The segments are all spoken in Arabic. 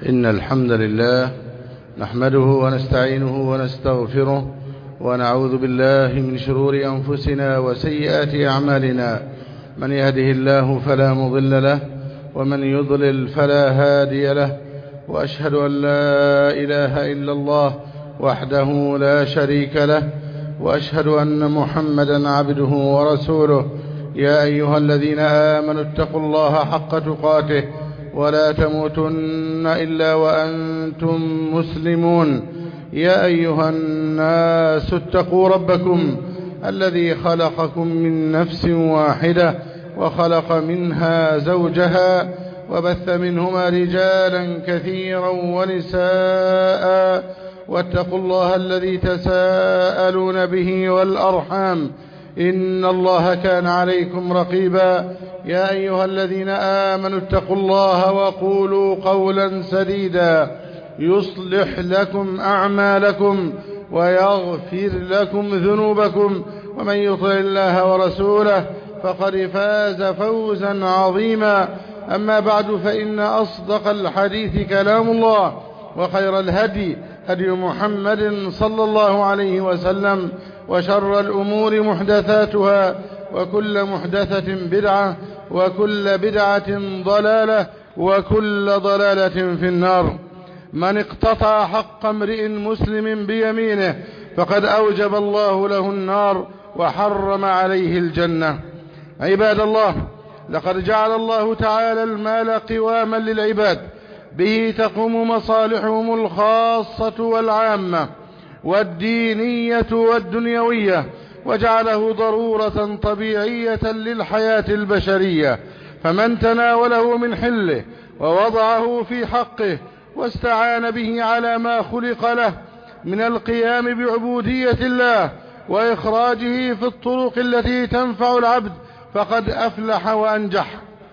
إن الحمد لله نحمده ونستعينه ونستغفره ونعوذ بالله من شرور أنفسنا وسيئات أعمالنا. من يهده الله فلا مضل له ومن يضلل فلا هادي له، وأشهد أن لا إله إلا الله وحده لا شريك له، وأشهد أن محمدا عبده ورسوله. يا أيها الذين آمنوا اتقوا الله حق تقاته ولا تموتن إلا وأنتم مسلمون. يا أيها الناس اتقوا ربكم الذي خلقكم من نفس واحدة وخلق منها زوجها وبث منهما رجالا كثيرا ونساء، واتقوا الله الذي تساءلون به والأرحام إن الله كان عليكم رقيبا. يا أيها الذين آمنوا اتقوا الله وقولوا قولا سديدا يصلح لكم أعمالكم ويغفر لكم ذنوبكم، ومن يطع الله ورسوله فقد فاز فوزا عظيما. أما بعد، فإن أصدق الحديث كلام الله، وخير الهدي هدي محمد صلى الله عليه وسلم، وشر الأمور محدثاتها، وكل محدثة بدعة، وكل بدعة ضلالة، وكل ضلالة في النار. من اقتطع حق امرئ مسلم بيمينه فقد أوجب الله له النار وحرم عليه الجنة. عباد الله، لقد جعل الله تعالى المال قواما للعباد به تقوم مصالحهم الخاصة والعامة والدينية والدنيوية، وجعله ضرورة طبيعية للحياة البشرية. فمن تناوله من حله ووضعه في حقه واستعان به على ما خلق له من القيام بعبودية الله وإخراجه في الطرق التي تنفع العبد فقد أفلح وأنجح.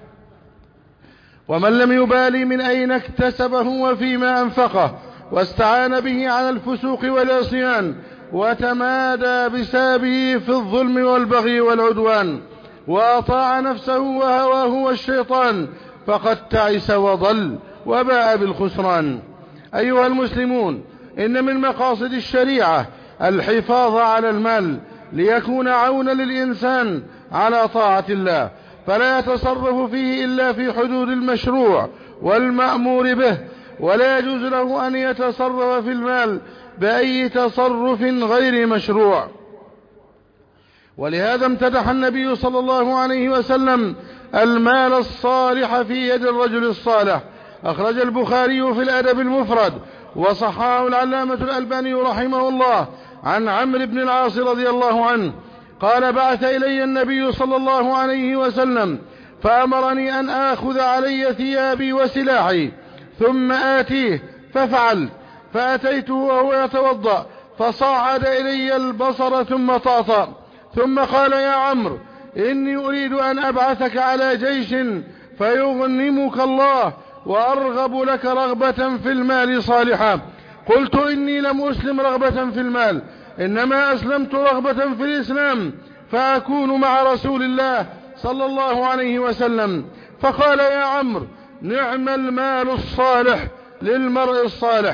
ومن لم يبالي من أين اكتسبه وفيما أنفقه واستعان به على الفسوق والعصيان وتمادى بسببه في الظلم والبغي والعدوان وأطاع نفسه وهواه والشيطان فقد تعس وضل وباء بالخسران. أيها المسلمون، إن من مقاصد الشريعة الحفاظ على المال ليكون عونا للإنسان على طاعة الله، فلا يتصرف فيه إلا في حدود المشروع والمأمور به، ولا يجوز له أن يتصرف في المال بأي تصرف غير مشروع. ولهذا امتدح النبي صلى الله عليه وسلم المال الصالح في يد الرجل الصالح. أخرج البخاري في الأدب المفرد وصححه العلامة الألباني رحمه الله عن عمرو بن العاص رضي الله عنه قال: بعث إلي النبي صلى الله عليه وسلم فأمرني أن آخذ علي ثيابي وسلاحي ثم آتيه، ففعلت، فأتيته وهو يتوضأ فصعد إلي البصر ثم طاطا، ثم قال: يا عمرو، إني أريد أن أبعثك على جيش فيغنمك الله وأرغب لك رغبة في المال صالحة. قلت: إني لم أسلم رغبة في المال، إنما أسلمت رغبة في الإسلام فأكون مع رسول الله صلى الله عليه وسلم. فقال: يا عمرو، نعم المال الصالح للمرء الصالح.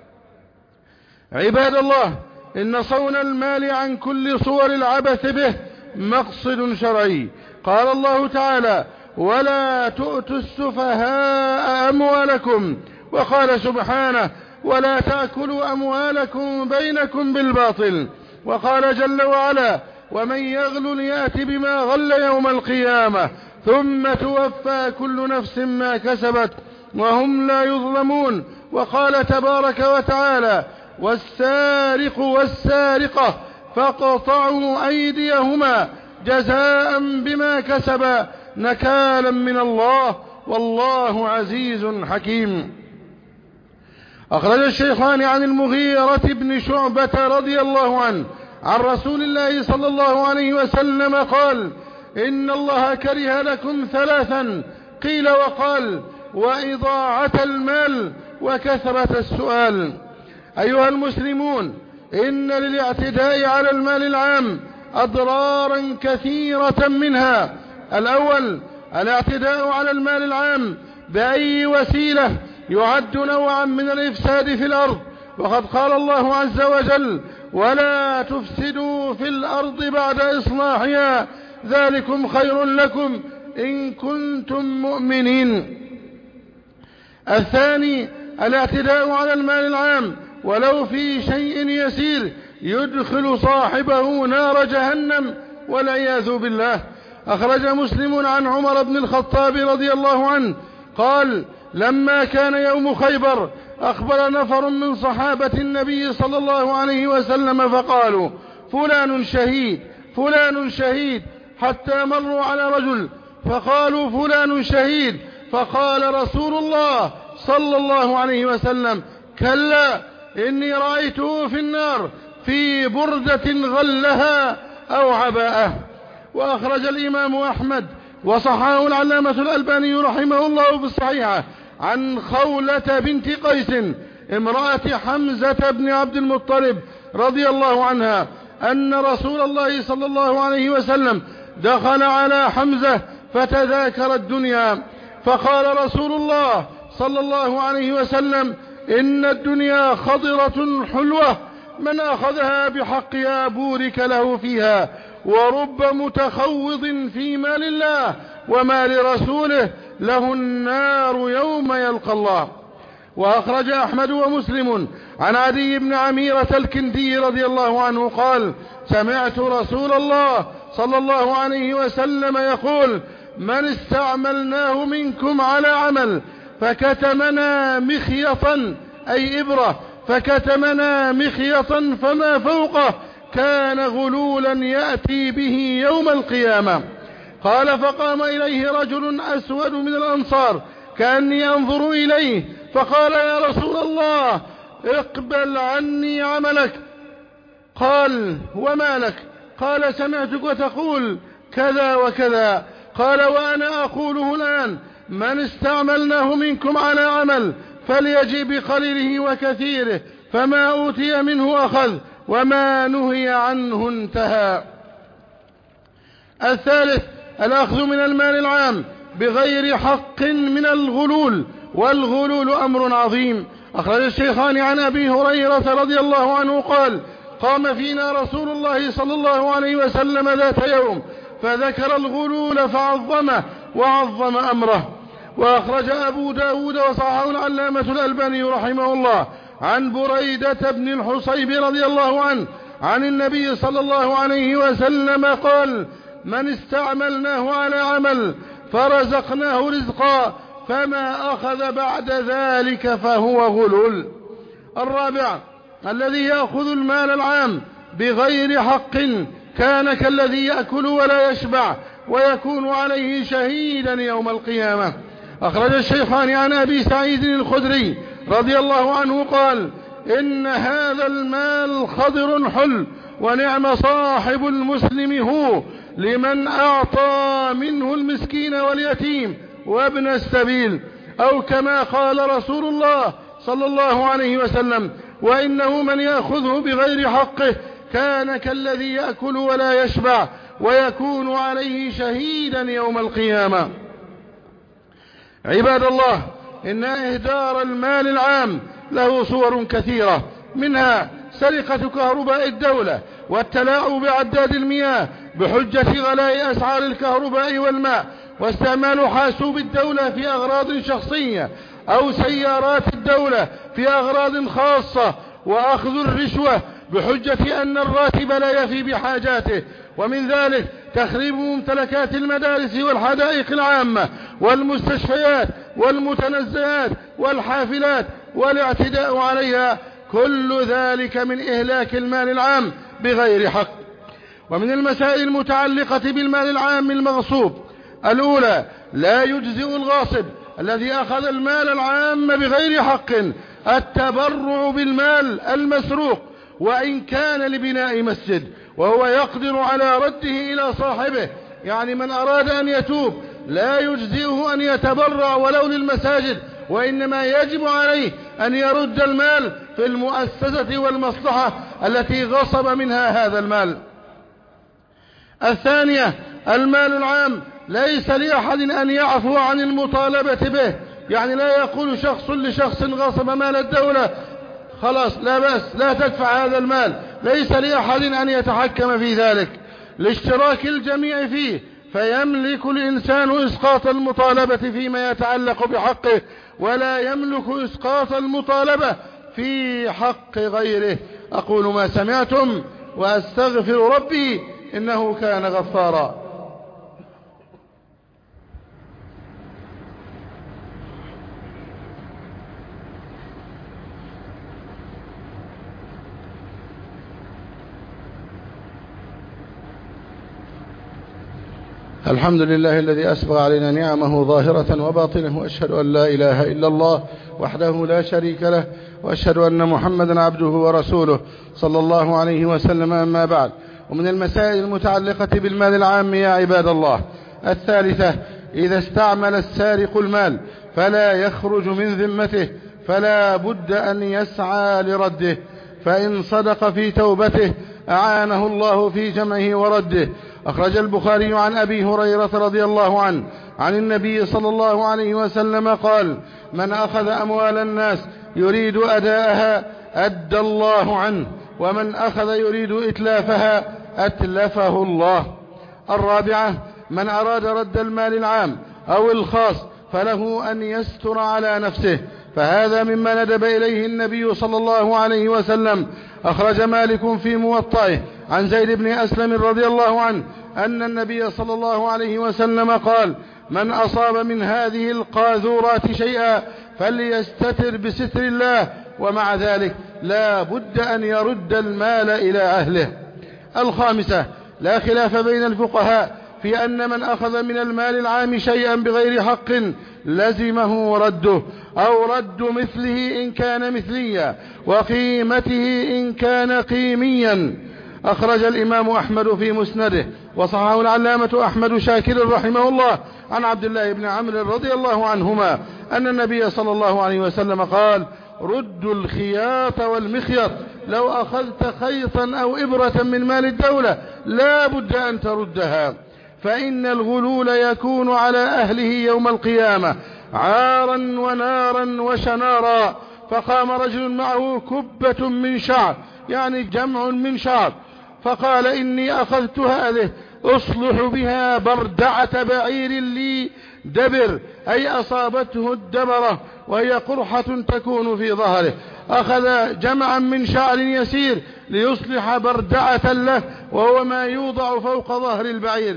عباد الله، إن صون المال عن كل صور العبث به مقصد شرعي. قال الله تعالى: ولا تؤتوا السفهاء أموالكم، وقال سبحانه: ولا تأكلوا أموالكم بينكم بالباطل، وقال جل وعلا: ومن يغل يأت بما غل يوم القيامة ثم توفى كل نفس ما كسبت وهم لا يظلمون. وقال تبارك وتعالى: والسارق والسارقة فاقطعوا أيديهما جزاء بما كسبا نكالا من الله والله عزيز حكيم. أخرج الشيخان عن المغيرة بن شعبة رضي الله عنه عن رسول الله صلى الله عليه وسلم قال: إن الله كره لكم ثلاثا، قيل وقال: وإضاعة المال وكثرة السؤال. أيها المسلمون، إن للاعتداء على المال العام أضرارا كثيرة، منها: الأول الاعتداء على المال العام بأي وسيلة يعد نوعا من الإفساد في الأرض، وقد قال الله عز وجل: ولا تفسدوا في الأرض بعد إصلاحها ذلكم خير لكم إن كنتم مؤمنين. الثاني الاعتداء على المال العام ولو في شيء يسير يدخل صاحبه نار جهنم والعياذ بالله. أخرج مسلم عن عمر بن الخطاب رضي الله عنه قال: لما كان يوم خيبر أقبل نفر من صحابة النبي صلى الله عليه وسلم فقالوا: فلان شهيد فلان شهيد، حتى مروا على رجل فقالوا: فلان شهيد، فقال رسول الله صلى الله عليه وسلم: كلا، إني رأيته في النار في بردة غلها أو عباءة. وأخرج الإمام أحمد وصححه العلامة الألباني رحمه الله في الصحيحة عن خولة بنت قيس امرأة حمزة بن عبد المطلب رضي الله عنها أن رسول الله صلى الله عليه وسلم دخل على حمزة فتذاكر الدنيا، فقال رسول الله صلى الله عليه وسلم: إن الدنيا خضرة حلوة، من أخذها بحقها بورك له فيها، ورب متخوض في مال الله ومال رسوله له النار يوم يلقى الله. وأخرج أحمد ومسلم عن عدي بن عميرة الكندي رضي الله عنه قال: سمعت رسول الله صلى الله عليه وسلم يقول: من استعملناه منكم على عمل فكتمنا مخيطا، أي إبرة، فكتمنا مخيطا فما فوقه، كان غلولا يأتي به يوم القيامة. قال: فقام إليه رجل أسود من الأنصار كأني أنظر إليه، فقال: يا رسول الله، اقبل عني عملك. قال: وما لك؟ قال: سمعتك وتقول كذا وكذا. قال: وأنا أقوله الآن: من استعملناه منكم على عمل فليجي بقليله وكثيره، فما أوتي منه أخذ، وما نهي عنه انتهى. الثالث الأخذ من المال العام بغير حق من الغلول، والغلول أمر عظيم. أخرج الشيخان عن أبي هريرة رضي الله عنه قال: قام فينا رسول الله صلى الله عليه وسلم ذات يوم فذكر الغلول فعظمه وعظم أمره. وأخرج أبو داود وصححه العلامة الألباني رحمه الله عن بريدة بن الحصيب رضي الله عنه عن النبي صلى الله عليه وسلم قال: من استعملناه على عمل فرزقناه رزقا فما أخذ بعد ذلك فهو غلول. الرابع الذي يأخذ المال العام بغير حق كان كالذي يأكل ولا يشبع ويكون عليه شهيدا يوم القيامة. أخرج الشيخان عن أبي سعيد الخدري رضي الله عنه قال: إن هذا المال خضر حل، ونعم صاحب المسلم هو لمن أعطى منه المسكين واليتيم وابن السبيل، أو كما قال رسول الله صلى الله عليه وسلم: وإنه من يأخذه بغير حقه كان كالذي يأكل ولا يشبع ويكون عليه شهيدا يوم القيامة. عباد الله، إن إهدار المال العام له صور كثيرة، منها سرقة كهرباء الدولة والتلاعب بعداد المياه بحجة غلاء أسعار الكهرباء والماء، واستعمال حاسوب الدولة في أغراض شخصية أو سيارات الدولة في أغراض خاصة، وأخذ الرشوة بحجة أن الراتب لا يفي بحاجاته. ومن ذلك تخريب ممتلكات المدارس والحدائق العامة والمستشفيات والمتنزهات والحافلات والاعتداء عليها، كل ذلك من إهلاك المال العام بغير حق. ومن المسائل المتعلقة بالمال العام المغصوب: الأولى، لا يجزئ الغاصب الذي أخذ المال العام بغير حق التبرع بالمال المسروق وإن كان لبناء مسجد، وهو يقدر على رده إلى صاحبه. يعني من أراد أن يتوب لا يجزئه أن يتبرع ولو للمساجد، وإنما يجب عليه أن يرد المال في المؤسسة والمصلحة التي غصب منها هذا المال. الثانية، المال العام ليس لأحد أن يعفو عن المطالبة به، يعني لا يقول شخص لشخص غصب مال الدولة خلاص لا بأس لا تدفع هذا المال، ليس لأحد أن يتحكم في ذلك، لاشتراك الجميع فيه، فيملك الإنسان إسقاط المطالبة فيما يتعلق بحقه، ولا يملك إسقاط المطالبة في حق غيره. أقول ما سمعتم وأستغفر ربي إنه كان غفارا. الحمد لله الذي أسبغ علينا نعمه ظاهرة وباطنة، وأشهد أن لا إله إلا الله وحده لا شريك له، وأشهد أن محمدا عبده ورسوله صلى الله عليه وسلم. أما بعد، ومن المسائل المتعلقة بالمال العام يا عباد الله الثالثة: إذا استعمل السارق المال فلا يخرج من ذمته فلا بد أن يسعى لرده، فإن صدق في توبته أعانه الله في جمعه ورده. أخرج البخاري عن أبي هريرة رضي الله عنه عن النبي صلى الله عليه وسلم قال: من أخذ أموال الناس يريد أداءها أدى الله عنه، ومن أخذ يريد إتلافها أتلفه الله. الرابعة: من أراد رد المال العام أو الخاص فله أن يستر على نفسه، فهذا مما ندب إليه النبي صلى الله عليه وسلم. أخرج مالك في موطئه عن زيد بن أسلم رضي الله عنه أن النبي صلى الله عليه وسلم قال: من أصاب من هذه القاذورات شيئا فليستتر بستر الله، ومع ذلك لا بد أن يرد المال إلى أهله. الخامسة: لا خلاف بين الفقهاء في أن من أخذ من المال العام شيئا بغير حق لزمه رده، أو رد مثله إن كان مثليا، وقيمته إن كان قيميا. أخرج الإمام أحمد في مسنده وصححه العلامة أحمد شاكر رحمه الله عن عبد الله بن عمرو رضي الله عنهما أن النبي صلى الله عليه وسلم قال: ردوا الخياط والمخيط، لو أخذت خيطا أو إبرة من مال الدولة لا بد أن تردها، فإن الغلول يكون على أهله يوم القيامة عارا ونارا وشنارا. فقام رجل معه كبة من شعر، يعني جمع من شعر، فقال: إني أخذت هذه أصلح بها بردعة بعير لي دبر، أي أصابته الدبرة وهي قرحة تكون في ظهره. أخذ جمعا من شعر يسير ليصلح بردعة له، وهو ما يوضع فوق ظهر البعير.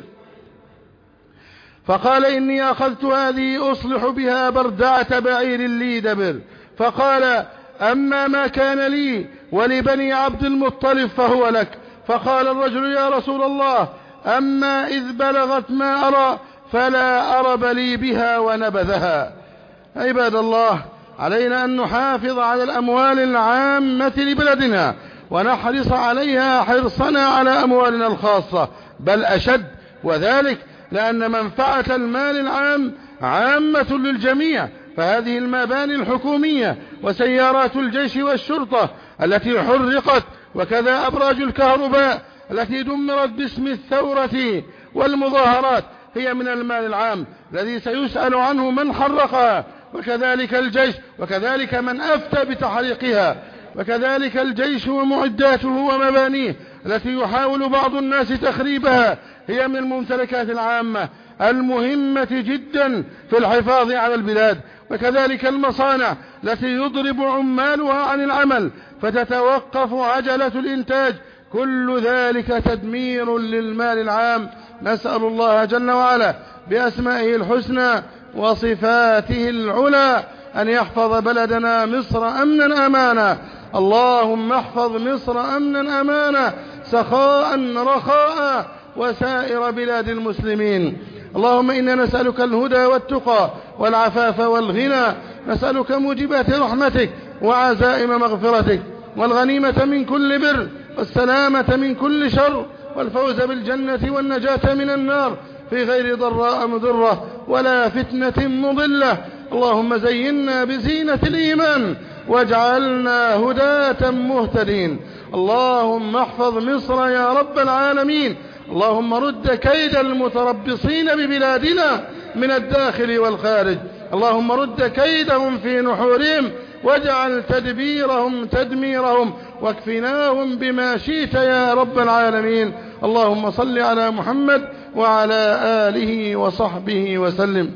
فقال: إني أخذت هذه أصلح بها بردعة بعير لي دبر. فقال: أما ما كان لي ولبني عبد المطلب فهو لك. فقال الرجل: يا رسول الله، أما إذ بلغت ما أرى فلا أرب لي بها، ونبذها. عباد الله، علينا أن نحافظ على الأموال العامة لبلدنا، ونحرص عليها حرصنا على أموالنا الخاصة، بل أشد، وذلك لأن منفعة المال العام عامة للجميع. فهذه المباني الحكومية وسيارات الجيش والشرطة التي حرقت، وكذا أبراج الكهرباء التي دمرت باسم الثورة والمظاهرات، هي من المال العام الذي سيسأل عنه من حرقها، وكذلك الجيش، وكذلك من أفتى بتحريقها، وكذلك الجيش ومعداته ومبانيه التي يحاول بعض الناس تخريبها، هي من الممتلكات العامة المهمة جدا في الحفاظ على البلاد. وكذلك المصانع التي يضرب عمالها عن العمل فتتوقف عجلة الإنتاج، كل ذلك تدمير للمال العام. نسأل الله جل وعلا بأسمائه الحسنى وصفاته العلى أن يحفظ بلدنا مصر أمنا أمانا. اللهم احفظ مصر أمنا أمانا، سخاء رخاء، وسائر بلاد المسلمين. اللهم إنا نسألك الهدى والتقى والعفاف والغنى، نسألك موجبات رحمتك وعزائم مغفرتك، والغنيمة من كل بر، والسلامة من كل شر، والفوز بالجنة والنجاة من النار في غير ضراء مضرة ولا فتنة مضلة. اللهم زينا بزينة الإيمان واجعلنا هداة مهتدين. اللهم احفظ مصر يا رب العالمين. اللهم رد كيد المتربصين ببلادنا من الداخل والخارج. اللهم رد كيدهم في نحورهم واجعل تدبيرهم تدميرهم واكفناهم بما شئت يا رب العالمين. اللهم صل على محمد وعلى آله وصحبه وسلم.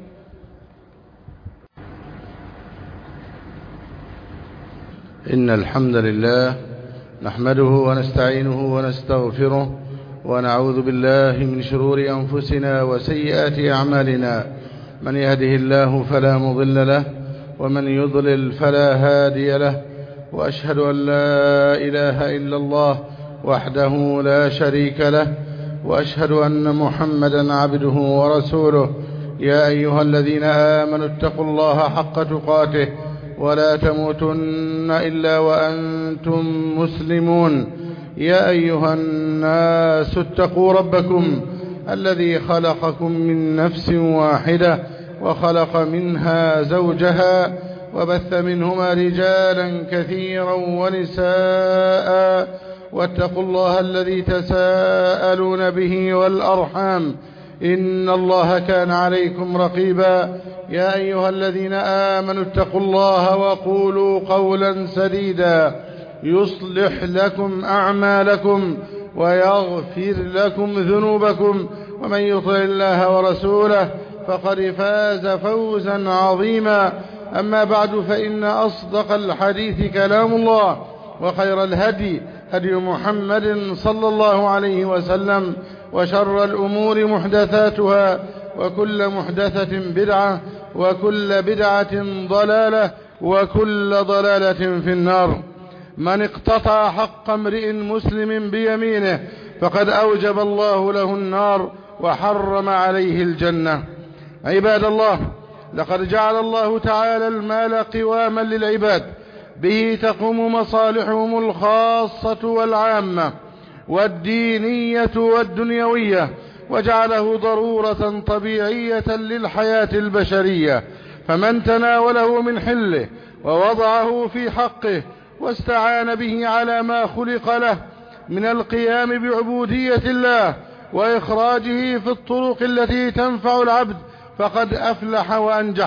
إن الحمد لله نحمده ونستعينه ونستغفره ونعوذ بالله من شرور أنفسنا وسيئات أعمالنا. من يهده الله فلا مضل له ومن يضلل فلا هادي له، وأشهد أن لا إله إلا الله وحده لا شريك له، وأشهد أن محمدا عبده ورسوله. يا أيها الذين آمنوا اتقوا الله حق تقاته ولا تموتن إلا وأنتم مسلمون. يا أيها الناس اتقوا ربكم الذي خلقكم من نفس واحدة وخلق منها زوجها وبث منهما رجالا كثيرا ونساء، واتقوا الله الذي تساءلون به والأرحام إن الله كان عليكم رقيبا. يا أيها الذين آمنوا اتقوا الله وقولوا قولا سديدا يصلح لكم أعمالكم ويغفر لكم ذنوبكم، ومن يطع الله ورسوله فقد فاز فوزا عظيما. أما بعد، فإن أصدق الحديث كلام الله، وخير الهدي هدي محمد صلى الله عليه وسلم، وشر الأمور محدثاتها، وكل محدثة بدعة، وكل بدعة ضلالة، وكل ضلالة في النار. من اقتطع حق امرئ مسلم بيمينه فقد أوجب الله له النار وحرم عليه الجنة. عباد الله، لقد جعل الله تعالى المال قواما للعباد به تقوم مصالحهم الخاصة والعامة والدينية والدنيوية، وجعله ضرورة طبيعية للحياة البشرية. فمن تناوله من حله ووضعه في حقه واستعان به على ما خلق له من القيام بعبودية الله وإخراجه في الطرق التي تنفع العبد فقد أفلح وأنجح.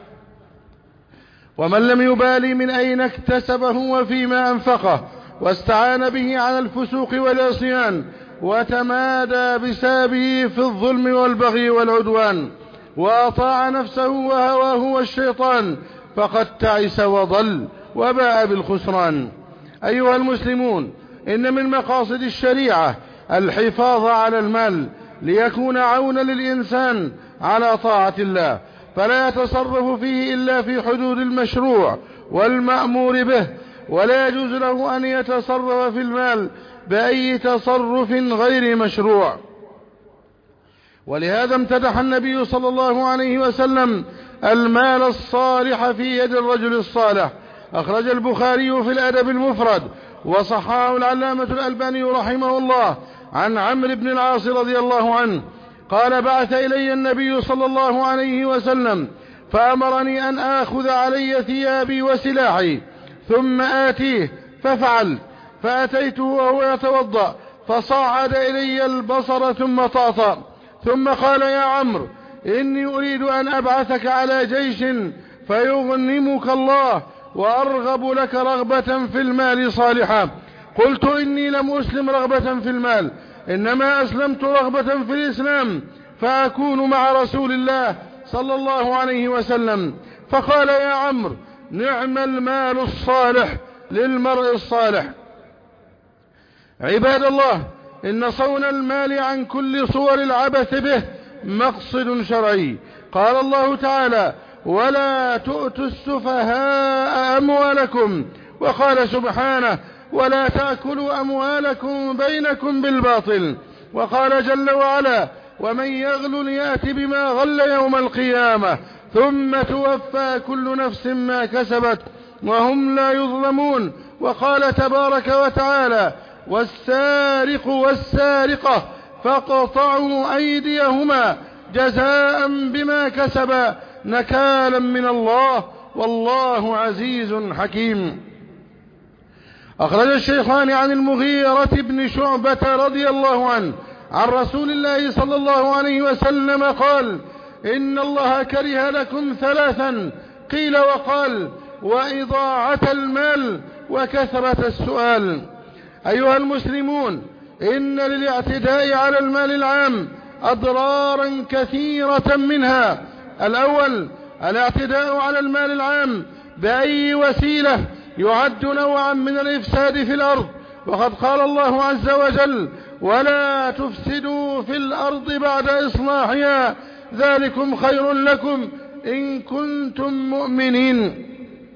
ومن لم يبالي من أين اكتسبه وفيما أنفقه واستعان به على الفسوق والعصيان وتمادى بسببه في الظلم والبغي والعدوان وأطاع نفسه وهواه والشيطان فقد تعس وضل وباء بالخسران. أيها المسلمون، إن من مقاصد الشريعة الحفاظ على المال ليكون عونا للإنسان على طاعة الله، فلا يتصرف فيه إلا في حدود المشروع والمأمور به، ولا يجوز له أن يتصرف في المال بأي تصرف غير مشروع. ولهذا امتدح النبي صلى الله عليه وسلم المال الصالح في يد الرجل الصالح. أخرج البخاري في الأدب المفرد وصححه العلامة الألباني رحمه الله عن عمرو بن العاص رضي الله عنه قال: بعث إلي النبي صلى الله عليه وسلم فأمرني أن آخذ علي ثيابي وسلاحي ثم آتيه، ففعل، فأتيته وهو يتوضأ فصعد إلي البصر ثم طاطا، ثم قال: يا عمرو، إني أريد أن أبعثك على جيش فيغنمك الله وأرغب لك رغبة في المال صالحة. قلت: إني لم أسلم رغبة في المال، إنما أسلمت رغبة في الإسلام فأكون مع رسول الله صلى الله عليه وسلم. فقال: يا عمرو، نعم المال الصالح للمرء الصالح. عباد الله، إن صون المال عن كل صور العبث به مقصد شرعي. قال الله تعالى: ولا تؤتوا السفهاء أموالكم، وقال سبحانه: ولا تأكلوا أموالكم بينكم بالباطل. وقال جل وعلا: ومن يغل يأت بما غل يوم القيامة ثم توفى كل نفس ما كسبت وهم لا يظلمون. وقال تبارك وتعالى: والسارق والسارقة فاقطعوا أيديهما جزاء بما كسبا نكالا من الله والله عزيز حكيم. أخرج الشيخان عن المغيرة بن شعبة رضي الله عنه عن رسول الله صلى الله عليه وسلم قال: إن الله كره لكم ثلاثا قيل وقال: وإضاعة المال وكثرة السؤال. أيها المسلمون، إن للاعتداء على المال العام أضرارا كثيرة، منها: الأول الاعتداء على المال العام بأي وسيلة يعد نوعا من الإفساد في الأرض، وقد قال الله عز وجل: ولا تفسدوا في الأرض بعد إصلاحها ذلكم خير لكم إن كنتم مؤمنين.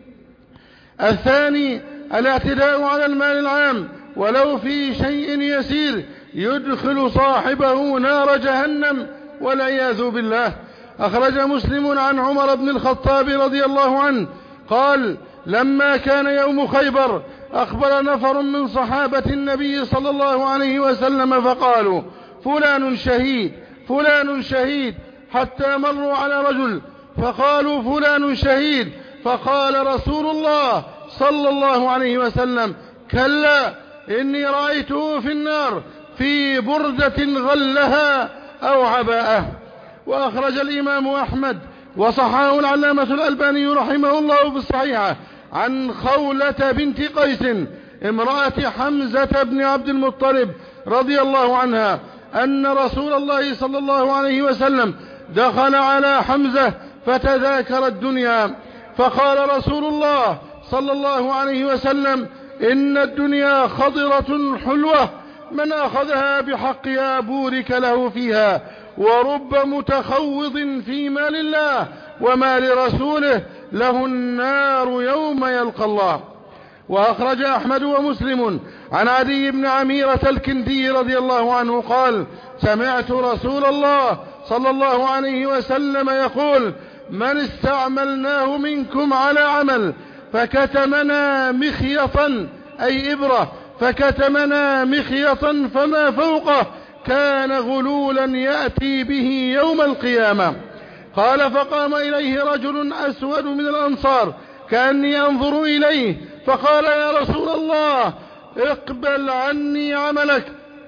الثاني الاعتداء على المال العام ولو في شيء يسير يدخل صاحبه نار جهنم والعياذ بالله. أخرج مسلم عن عمر بن الخطاب رضي الله عنه قال: لما كان يوم خيبر أخبر نفر من صحابة النبي صلى الله عليه وسلم فقالوا: فلان شهيد فلان شهيد، حتى مروا على رجل فقالوا: فلان شهيد، فقال رسول الله صلى الله عليه وسلم: كلا، إني رأيته في النار في بردة غلها أو عباءة. وأخرج الإمام أحمد وصححه العلامة الألباني رحمه الله في الصحيحة عن خولة بنت قيس امرأة حمزة بن عبد المطلب رضي الله عنها أن رسول الله صلى الله عليه وسلم دخل على حمزة فتذاكر الدنيا، فقال رسول الله صلى الله عليه وسلم: إن الدنيا خضرة حلوة، من أخذها بحقها بورك له فيها، ورب متخوض في مال الله ومال رسوله له النار يوم يلقى الله. وأخرج أحمد ومسلم عن عدي بن عميرة الكندي رضي الله عنه قال: سمعت رسول الله صلى الله عليه وسلم يقول: من استعملناه منكم على عمل فكتمنا مخيطا، أي إبرة، فكتمنا مخيطا فما فوقه، كان غلولا يأتي به يوم القيامة. قال: فقام إليه رجل أسود من الأنصار كأني أنظر إليه، فقال: يا رسول الله، اقبل عني عملك.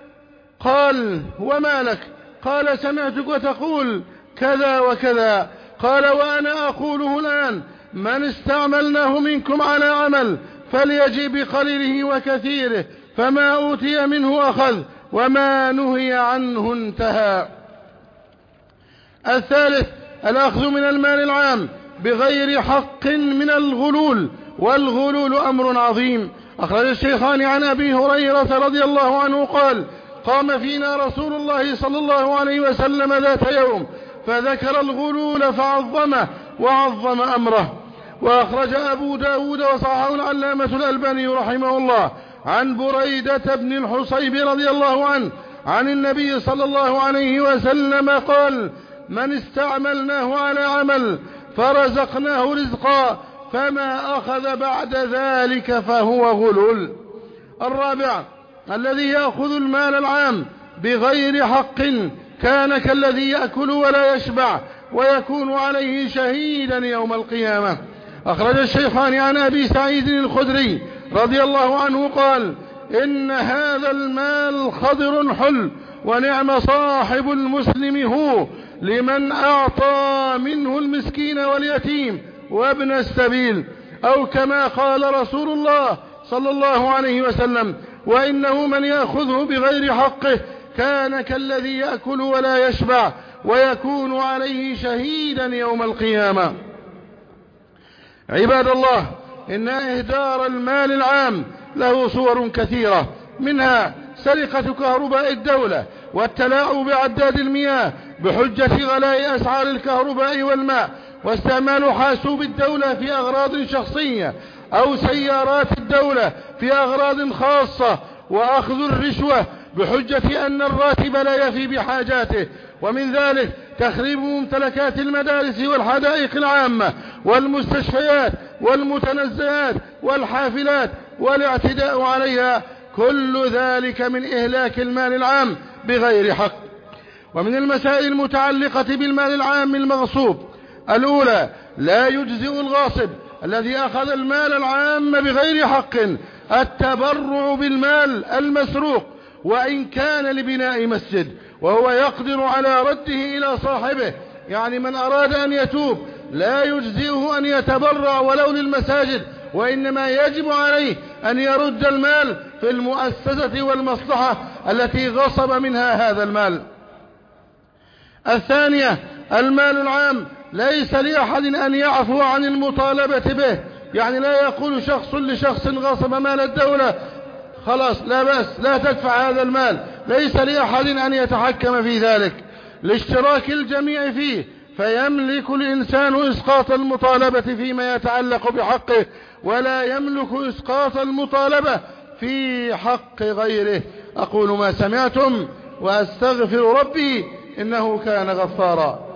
قال: وما لك؟ قال: سمعتك وتقول كذا وكذا. قال: وأنا أقوله الآن: من استعملناه منكم على عمل فليجئ بقليله وكثيره، فما أوتي منه أخذ، وما نهي عنه انتهى. الثالث الأخذ من المال العام بغير حق من الغلول، والغلول أمر عظيم. أخرج الشيخان عن أبي هريرة رضي الله عنه قال: قام فينا رسول الله صلى الله عليه وسلم ذات يوم فذكر الغلول فعظمه وعظم أمره. وأخرج أبو داود وصححه العلامة الألباني رحمه الله عن بريدة بن الحصيب رضي الله عنه عن النبي صلى الله عليه وسلم قال: من استعملناه على عمل فرزقناه رزقا فما أخذ بعد ذلك فهو غلول. الرابع الذي يأخذ المال العام بغير حق كان كالذي يأكل ولا يشبع ويكون عليه شهيدا يوم القيامة. أخرج الشيخان عن أبي سعيد الخدري رضي الله عنه قال: إن هذا المال خضر حل، ونعم صاحب المسلم هو لمن أعطى منه المسكين واليتيم وابن السبيل، أو كما قال رسول الله صلى الله عليه وسلم: وإنه من يأخذه بغير حقه كان كالذي يأكل ولا يشبع ويكون عليه شهيدا يوم القيامة. عباد الله، إن إهدار المال العام له صور كثيرة، منها سرقة كهرباء الدولة والتلاعب بعداد المياه بحجة غلاء أسعار الكهرباء والماء، واستعمال حاسوب الدولة في أغراض شخصية أو سيارات الدولة في أغراض خاصة، وأخذ الرشوة بحجة أن الراتب لا يفي بحاجاته. ومن ذلك تخريب ممتلكات المدارس والحدائق العامة والمستشفيات والمتنزهات والحافلات والاعتداء عليها، كل ذلك من إهلاك المال العام بغير حق. ومن المسائل المتعلقة بالمال العام المغصوب: الأولى، لا يجزئ الغاصب الذي أخذ المال العام بغير حق التبرع بالمال المسروق وإن كان لبناء مسجد، وهو يقدر على رده إلى صاحبه يعني من أراد أن يتوب لا يجزئه أن يتبرع ولو للمساجد، وإنما يجب عليه أن يرد المال في المؤسسة والمصلحة التي غصب منها هذا المال. الثانية المال العام ليس لأحد أن يعفو عن المطالبة به، يعني لا يقول شخص لشخص غصب مال الدولة خلاص لا بأس لا تدفع هذا المال، ليس لأحد أن يتحكم في ذلك لاشتراك الجميع فيه، فيملك الإنسان إسقاط المطالبة فيما يتعلق بحقه، ولا يملك إسقاط المطالبة في حق غيره. أقول ما سمعتم وأستغفر ربي إنه كان غفارا.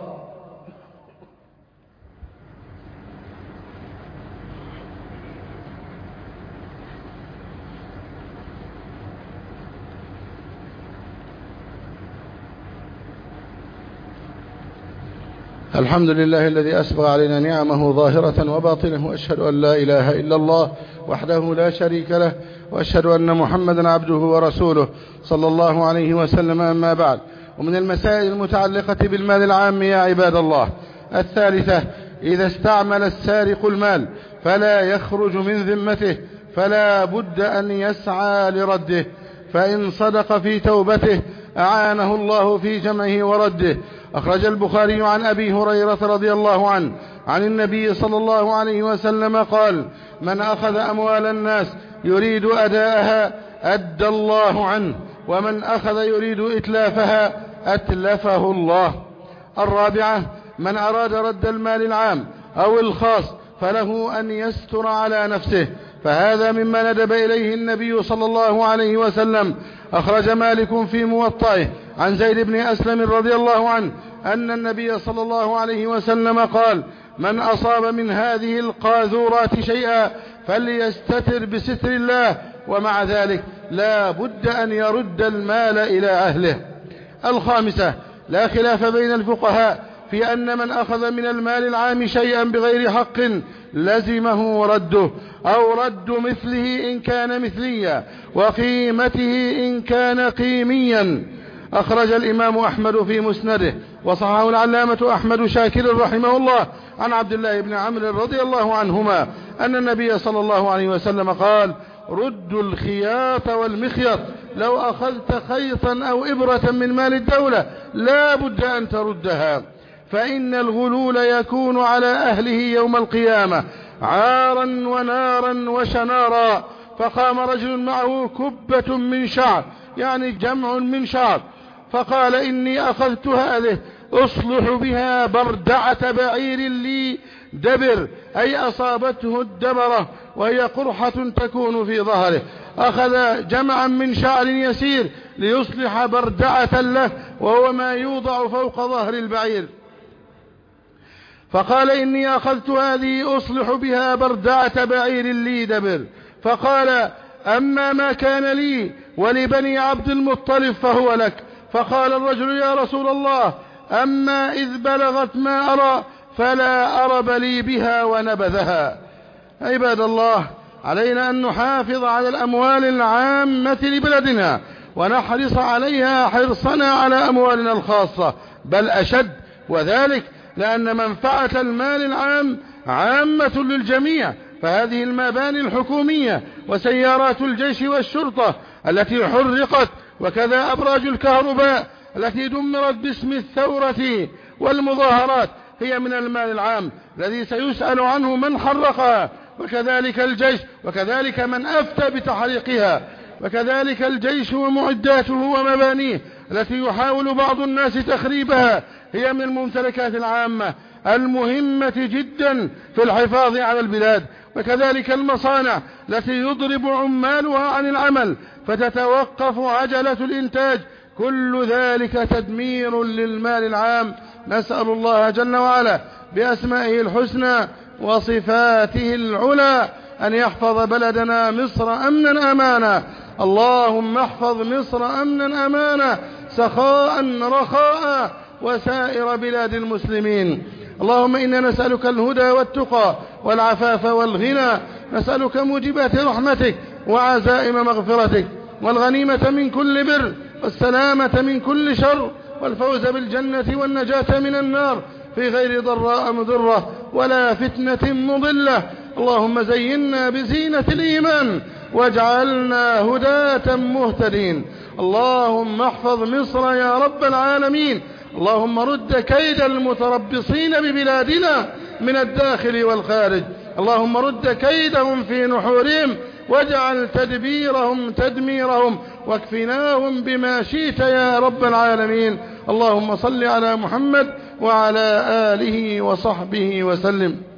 الحمد لله الذي أسبغ علينا نعمه ظاهرة وباطنة، وأشهد أن لا إله إلا الله وحده لا شريك له، وأشهد أن محمدا عبده ورسوله صلى الله عليه وسلم. أما بعد، ومن المسائل المتعلقة بالمال العام يا عباد الله الثالثة: إذا استعمل السارق المال فلا يخرج من ذمته فلا بد أن يسعى لرده، فإن صدق في توبته أعانه الله في جمعه ورده. أخرج البخاري عن أبي هريرة رضي الله عنه عن النبي صلى الله عليه وسلم قال: من أخذ أموال الناس يريد أداءها أدى الله عنه، ومن أخذ يريد إتلافها أتلفه الله. الرابعة: من أراد رد المال العام أو الخاص فله أن يستر على نفسه، فهذا مما ندب إليه النبي صلى الله عليه وسلم. أخرج مالك في موطئه عن زيد بن أسلم رضي الله عنه أن النبي صلى الله عليه وسلم قال: من أصاب من هذه القاذورات شيئا فليستتر بستر الله، ومع ذلك لا بد أن يرد المال إلى أهله. الخامسة: لا خلاف بين الفقهاء في أن من أخذ من المال العام شيئا بغير حق لزمه رده، أو رد مثله إن كان مثليا، وقيمته إن كان قيميا. أخرج الإمام أحمد في مسنده وصححه العلامة أحمد شاكر رحمه الله عن عبد الله بن عمرو رضي الله عنهما أن النبي صلى الله عليه وسلم قال: ردوا الخياط والمخيط، لو أخذت خيطا أو إبرة من مال الدولة لا بد أن تردها، فإن الغلول يكون على أهله يوم القيامة عارا ونارا وشنارا. فقام رجل معه كبة من شعر، يعني جمع من شعر، فقال: إني أخذت هذه أصلح بها بردعة بعير لي دبر، أي أصابته الدبرة وهي قرحة تكون في ظهره. أخذ جمعا من شعر يسير ليصلح بردعة له، وهو ما يوضع فوق ظهر البعير، فقال: إني أخذت هذه أصلح بها بردعة بعير لي دبر. فقال: أما ما كان لي ولبني عبد المطلب فهو لك. فقال الرجل: يا رسول الله، أما إذ بلغت ما أرى فلا أرب لي بها، ونبذها. عباد الله، علينا أن نحافظ على الأموال العامة لبلدنا، ونحرص عليها حرصنا على أموالنا الخاصة، بل أشد، وذلك لأن منفعة المال العام عامة للجميع. فهذه المباني الحكومية وسيارات الجيش والشرطة التي حرقت، وكذا أبراج الكهرباء التي دمرت باسم الثورة والمظاهرات، هي من المال العام الذي سيسأل عنه من حرقها، وكذلك الجيش، وكذلك من أفتى بتحريقها، وكذلك الجيش ومعداته ومبانيه التي يحاول بعض الناس تخريبها، هي من الممتلكات العامة المهمة جدا في الحفاظ على البلاد. وكذلك المصانع التي يضرب عمالها عن العمل فتتوقف عجلة الإنتاج، كل ذلك تدمير للمال العام. نسأل الله جل وعلا بأسمائه الحسنى وصفاته العلى أن يحفظ بلدنا مصر أمنا أمانا. اللهم احفظ مصر أمنا أمانا، سخاء رخاء، وسائر بلاد المسلمين. اللهم إنا نسألك الهدى والتقى والعفاف والغنى، نسألك موجبات رحمتك وعزائم مغفرتك، والغنيمة من كل بر، والسلامة من كل شر، والفوز بالجنة والنجاة من النار. في غير ضراء مضرة ولا فتنة مضلة. اللهم زينا بزينة الإيمان واجعلنا هداة مهتدين. اللهم احفظ مصر يا رب العالمين. اللهم رد كيد المتربصين ببلادنا من الداخل والخارج. اللهم رد كيدهم في نحورهم واجعل تدبيرهم تدميرهم واكفناهم بما شئت يا رب العالمين. اللهم صل على محمد وعلى آله وصحبه وسلم.